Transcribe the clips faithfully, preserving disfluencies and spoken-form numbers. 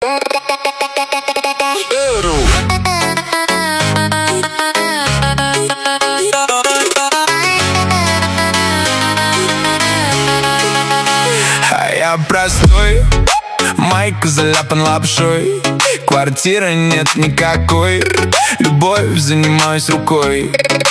А я простой, майка заляпан лапшой, квартиры нет никакой, любовь занимаюсь рукой.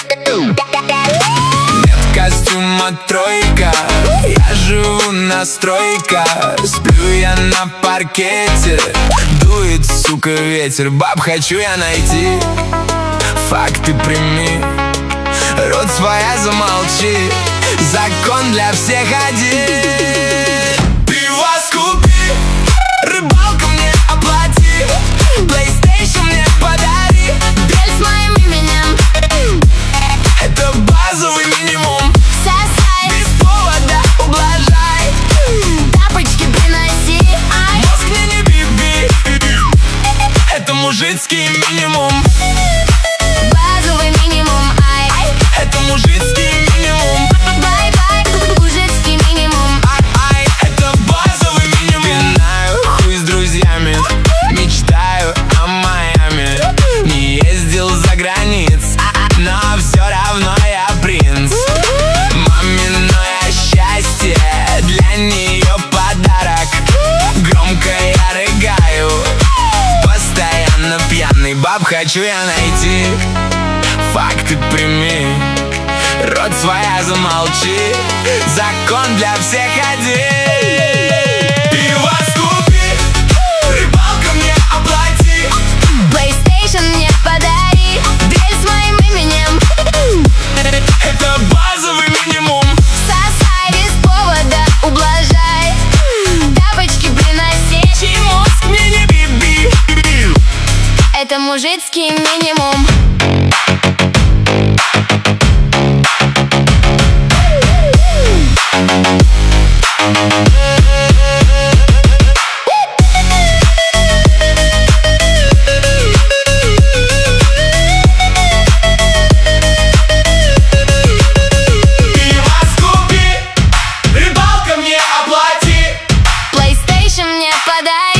Нет костюма тройка, я живу на стройках, сплю я на паркете, дует, сука, ветер. Баб хочу я найти, факты прими, рот своя замолчи, закон для всех один. Пивас купи, рыбалку мне оплати, PlayStation мне подари, Гель с моим именем, это базовый минимум. сосай, Без повода ублажай, тапочки приноси, ай. мозг мне не биби, это мужицкий минимум. Базовый минимум, ай. Это мужицкий минимум. Бай-бай, мужицкий минимум. Ай, это базовый минимум. Пинаю хуй с друзьями, мечтаю о Майами. Не ездил за границ, но все равно я принц. Маминое счастье, для нее подарок. Громко я рыгаю, постоянно пьяный. Баб хочу я найти, факты прими, рот своя замолчи, закон для всех один. Пивас купи, рыбалка мне оплати, PlayStation мне подари, гель с моим именем, это базовый минимум. сосай, без повода ублажай, тапочки приноси, Мозг мне не биби, это мужицкий минимум. Пивас купи, рыбалка мне оплати, PlayStation мне подари.